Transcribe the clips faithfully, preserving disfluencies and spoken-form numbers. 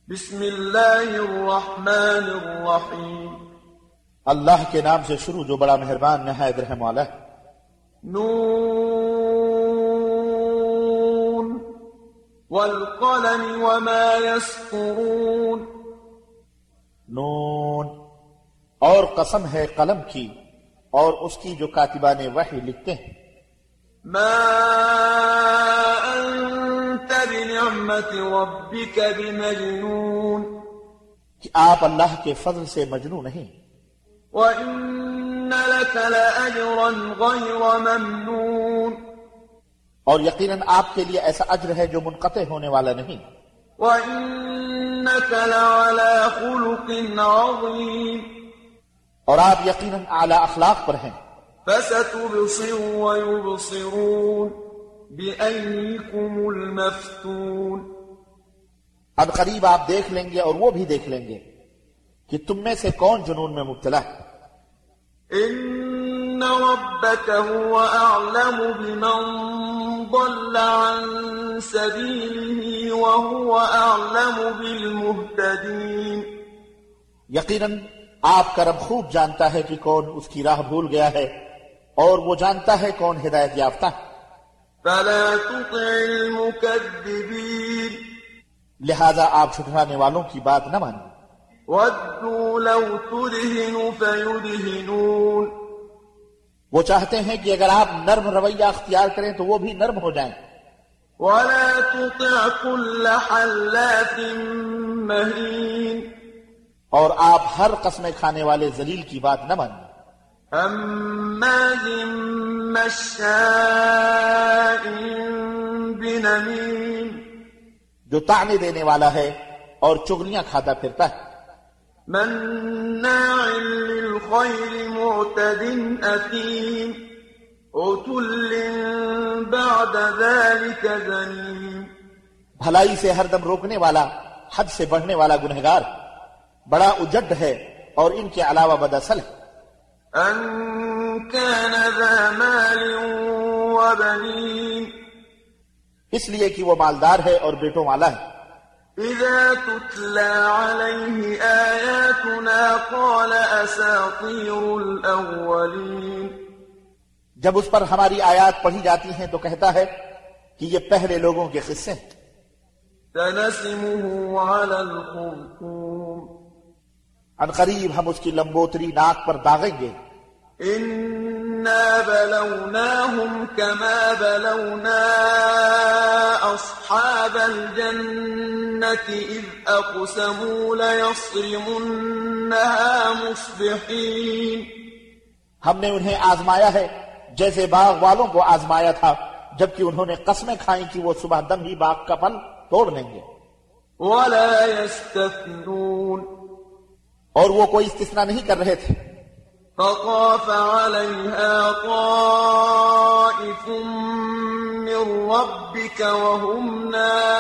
بسم اللہ الرحمن الرحیم اللہ کے نام سے شروع جو بڑا مہربان نہایت رحم والا ہے۔ نون والقلم وما يسطرون۔ نون، اور قسم ہے قلم کی اور اس کی جو کاتبان وحی لکھتے ہیں۔ ما انت بنعمت ربک بمجنون۔ کہ آپ اللہ کے فضل سے مجنون نہیں۔ وَإِنَّ لَكَ لَأَجْرًا غَيْرَ مَمْنُونٍ۔ اور یقیناً آپ کے لیے ایسا اجر ہے جو منقطع ہونے والا نہیں۔ وَإِنَّكَ لَعَلَى خُلُقٍ عَظِيمٍ۔ اور آپ یقیناً اعلی اخلاق پر ہیں۔ فَسَتُبْصِرُ وَيُبْصِرُونَ بِأَيِّكُمُ الْمَفْتُونُ۔ اب قریب آپ دیکھ لیں گے اور وہ بھی دیکھ لیں گے کہ تم میں سے کون جنون میں مبتلا ہے۔ ان ربك هو اعلم بمن ضل عن سبيله وهو اعلم بالمهتدين۔ یقیناً آپ کا رب خوب جانتا ہے کہ کون اس کی راہ بھول گیا ہے اور وہ جانتا ہے کون ہدایت یافتہ ہے۔ فلا تطع المكذبين۔ لہذا آپ جھٹلانے والوں کی بات نہ مانیں۔ وَدُّوا لَوْ تُدْهِنُ فَيُدْهِنُونَ۔ وہ چاہتے ہیں کہ اگر آپ نرم رویہ اختیار کریں تو وہ بھی نرم ہو جائیں۔ وَلَا تُطِعْ كُلَّ حَلَّافٍ مَّهِينٍ۔ اور آپ ہر قسم کھانے والے ذلیل کی بات نہ مانیں۔ ہَمَّازٍ مَّشَّاءٍ بِنَمِيمٍ۔ جو طعنے دینے والا ہے اور چغلیاں کھاتا پھرتا ہے۔ مناع للخير معتد أثيم عتل بعد ذلك زنيم۔ بھلائی سے ہر دم روکنے والا، حد سے بڑھنے والا گنہگار، بڑا اجڈ ہے اور ان کے علاوہ بداصل ہے۔ أن كان ذا مال وبنين۔ اس لیے کہ وہ مالدار ہے اور بیٹوں والا ہے۔ إذا تتلى عليه آياتنا قال أساطير الأولين۔ جب اس پر ہماری آیات پڑھی جاتی ہیں تو کہتا ہے کہ یہ پہلے لوگوں کے قصے ہیں۔ سنسمه على الخرطوم۔ ان قریب ہم اس کی لمبوتری ناک پر داغیں گے۔ إنا بلوناهم كما بلونا أصحاب الجنة إذ أقسموا ليصرمنها مصبحين۔ ہم نے انہیں آزمایا ہے جیسے باغ والوں کو آزمایا تھا جبکہ انہوں نے قسمیں کھائیں کہ وہ صبح دم ہی باغ کا پھل توڑ لیں گے۔ ولا يستثنون۔ اور وہ کوئی استثناء نہیں کر رہے تھے۔ فطاف عليها طائف من ربك وهم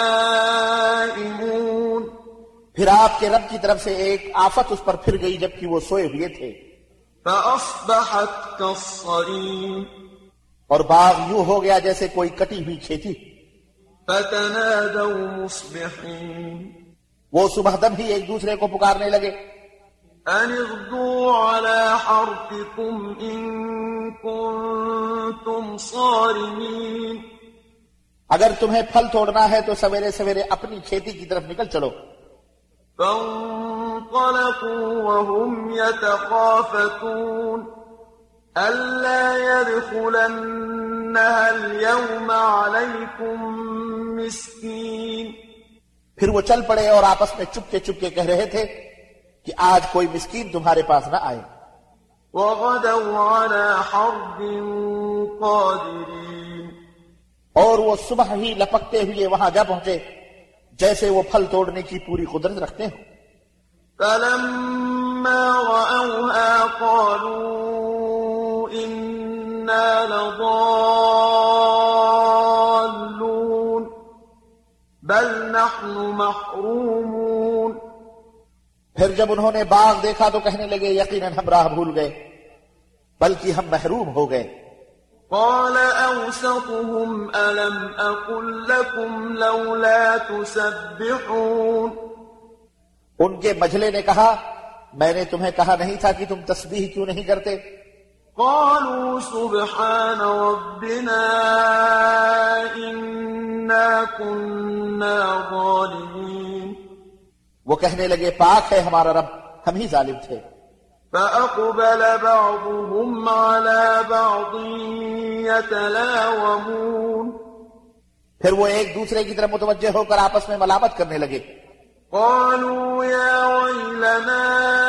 نائمون۔ پھر آپ کے رب کی طرف سے ایک آفت اس پر پھر گئی جبکہ وہ سوئے ہوئے تھے۔ فأصبحت كالصريم۔ اور باغ یوں ہو گیا جیسے کوئی کٹی ہوئی کھیتی۔ فتنادوا مصبحين۔ وہ صبح دم ہی ایک دوسرے کو پکارنے لگے، أن اغدوا على حرثكم إن كنتم صارمين۔ اگر تمہیں پھل توڑنا ہے تو سویرے سویرے اپنی کھیتی کی طرف نکل چلو۔ فانطلقوا وهم يتخافتون ألا يدخلنها اليوم عليكم مسكين۔ پھر وہ چل پڑے اور آپس میں چپکے چپکے کہہ رہے تھے کہ آج کوئی مسکین تمہارے پاس نہ آئے۔ وغدوا على حرد قادرين۔ اور وہ صبح ہی لپکتے ہوئے وہاں جا پہنچے جیسے وہ پھل توڑنے کی پوری قدرت رکھتے ہوں۔ فلما رأوها قالوا إنا لضالون بل نحن محرومون۔ پھر جب انہوں نے باغ دیکھا تو کہنے لگے یقیناً ہم راہ بھول گئے بلکہ ہم محروم ہو گئے۔ قال أوسطهم ألم أقل لكم لولا تسبحون۔ ان کے مجھلے نے کہا میں نے تمہیں کہا نہیں تھا کہ تم تسبیح کیوں نہیں کرتے؟ قالوا سبحان ربنا إنا كنا ظالمين وہ کہنے لگے پاک ہے ہمارا رب، ہم ہی ظالم تھے۔ فأقبل بعضهم على بعض يتلاومون پھر وہ ایک دوسرے کی طرف متوجہ ہو کر آپس میں ملامت کرنے لگے۔ قالوا يا ويلنا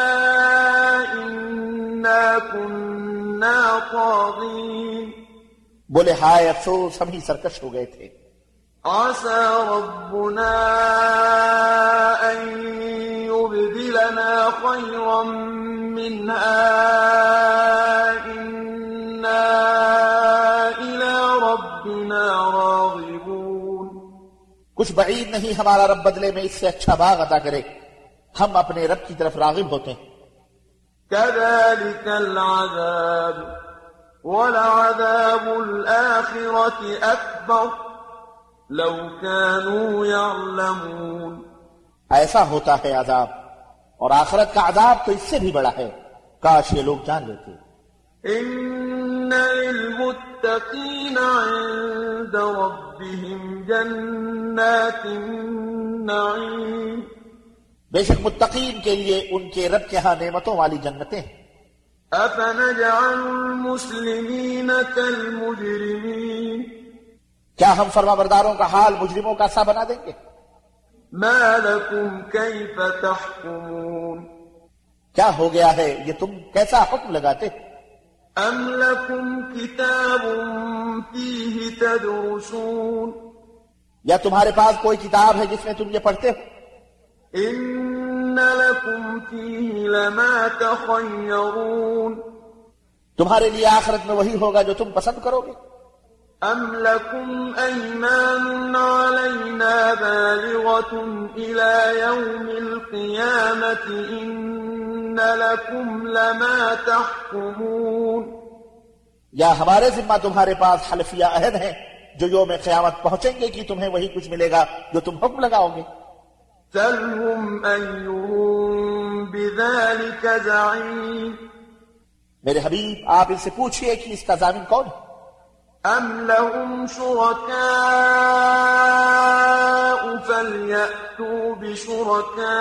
إنا كنا طاغين بولے ہائے افسوس ہم ہی سرکش ہو گئے تھے۔ عسى ربنا أن يبدلنا خيرا منها إنا إلى ربنا راغبون کچھ بعید نہیں ہمارا رب بدلے میں اس سے اچھا باغ عطا کرے، ہم اپنے رب کی طرف راغب ہوتے ہیں۔ كذلك العذاب ولعذاب الآخرة أكبر لو كانوا يعلمون ایسا ہوتا ہے عذاب، اور آخرت کا عذاب تو اس سے بھی بڑا ہے، کاش یہ لوگ جان لیتے۔ إن للمتقين عند ربهم جنات النعيم بے شک متقین کے لیے ان کے رب کے ہاں نعمتوں والی جنتیں ہیں۔ أفنجعل المسلمين كالمجرمين کیا ہم فرما برداروں کا حال مجرموں کا سا بنا دیں گے؟ ما لكم كيف تحكمون کیا ہو گیا ہے یہ تم کیسا حکم لگاتے؟ أم لكم كتاب فيه تدرسون یا تمہارے پاس کوئی کتاب ہے جس میں تم یہ پڑھتے ہو؟ إن لكم فيه لما تخيرون تمہارے لیے آخرت میں وہی ہوگا جو تم پسند کرو گے۔ أم لكم أيمان علينا بالغة إلى يوم القيامة إن لكم لما تحكمون یا ہمارے ذمہ تمہارے پاس حلفیہ عہد ہیں جو یوم قیامت پہنچیں گے کہ تمہیں وہی کچھ ملے گا جو تم حکم لگاؤ گے۔ سلهم أيهم بذلك زعيم میرے حبیب آپ ان سے پوچھئے کہ اس کا ضامن کون ہے؟ أم لهم شركاء فليأتوا بشركائهم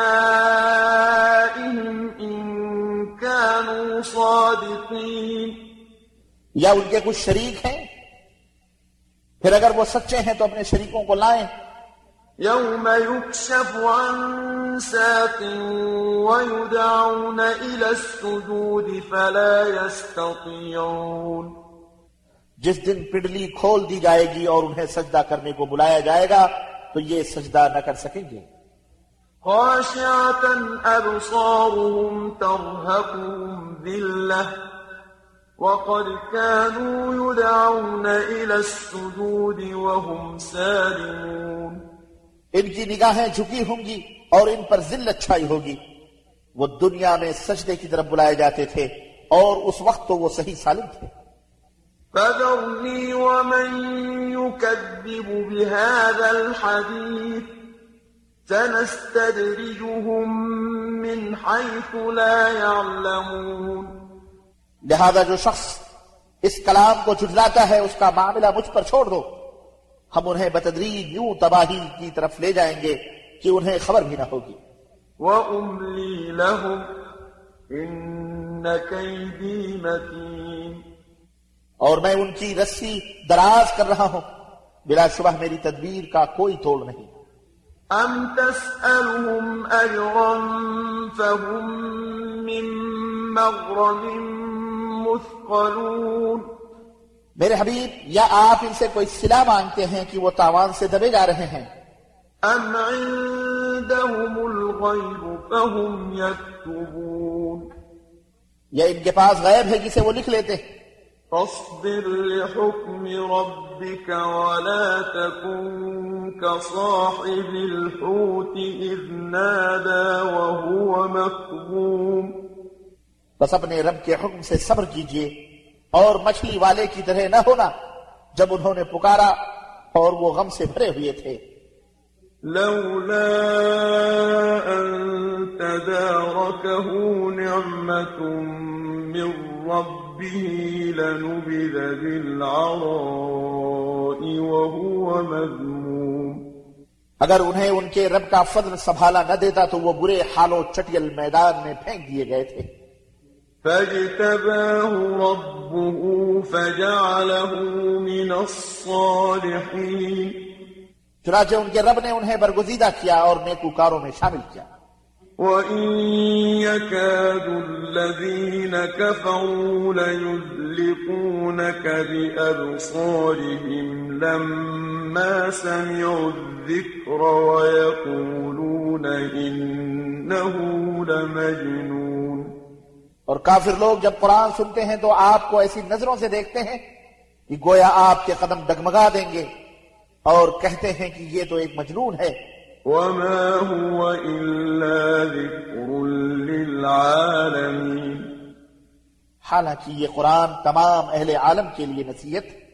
إن كانوا صادقين یا ان کے کچھ شریک ہیں؟ پھر اگر وہ سچے ہیں تو اپنے شریکوں کو لائیں۔ يوم يكشف عن ساق ويدعون إلى السجود فلا يستطيعون جس دن پنڈلی کھول دی جائے گی اور انہیں سجدہ کرنے کو بلایا جائے گا تو یہ سجدہ نہ کر سکیں گے۔ خاشعة أبصارهم ترهقهم ذلة وقد كانوا يدعون إلى السجود وهم سالمون ان کی نگاہیں جھکی ہوں گی اور ان پر ذلت چھائی ہوگی، وہ دنیا میں سجدے کی طرف بلائے جاتے تھے اور اس وقت تو وہ صحیح سالم تھے۔ فذرني ومن يكذب بهذا الحديث سنستدرجهم من حيث لا يعلمون لہذا جو شخص اس کلام کو جھٹلاتا ہے اس کا معاملہ مجھ پر چھوڑ دو، ہم انہیں بتدریج یوں تباہی کی طرف لے جائیں گے کہ انہیں خبر بھی نہ ہوگی۔ وَأُمْلِي لَهُمْ إِنَّ كَيْدِي مَتِينٌ اور میں ان کی رسی دراز کر رہا ہوں، بلا شبہ میری تدبیر کا کوئی توڑ نہیں۔ أَمْ تَسْأَلُهُمْ أَجْرًا فَهُمْ مِنْ مَغْرَمٍ مُثْقَلُونَ میرے حبیب یا آپ ان سے کوئی صلہ مانگتے ہیں کہ وہ تاوان سے دبے جا رہے ہیں؟ أَمْ عِنْدَهُمُ الْغَيْبُ فَهُمْ يَكْتُبُونَ یا ان کے پاس غیب ہے جسے وہ لکھ لیتے ہیں؟ فاصبر لحكم ربك ولا تكن كصاحب الحوت إذ نادى وهو مكظوم بس اپنے رب کے حکم سے صبر کیجئے اور مچھلی والے کی طرح نہ ہونا جب انہوں نے پکارا اور وہ غم سے بھرے ہوئے تھے۔ لولا أن مسته نعمة من ربه لنبذ بالعراء وهو مذموم. اگر انہیں ان کے رب کا فضل سنبھالا نہ دیتا تو وہ برے حال و چٹیل میدان میں پھینک دیے گئے تھے. فاجتباه ربه فجعله من الصالحين. چنانچہ ان کے رب نے انہیں برگزیدہ کیا اور نیکوکاروں میں شامل کیا. وَإِن يَكَادُ الَّذِينَ كَفَرُوا لَيُزْلِقُونَكَ بِأَبْصَارِهِمْ لَمَّا سَمِعُوا الذِّكْرَ وَيَقُولُونَ إِنَّهُ لَمَجْنُونٌ. اور کافر لوگ جب قرآن سنتے ہیں تو آپ کو ایسی نظروں سے دیکھتے ہیں کہ گویا آپ کے قدم ڈگمگا دیں گے اور کہتے ہیں کہ یہ تو ایک مجنون ہے. وَمَا هُوَ إِلَّا ذِكْرٌ لِّلْعَالَمِينَ. حالانکہ یہ قرآن تمام اہل عالم کے لیے نصیحت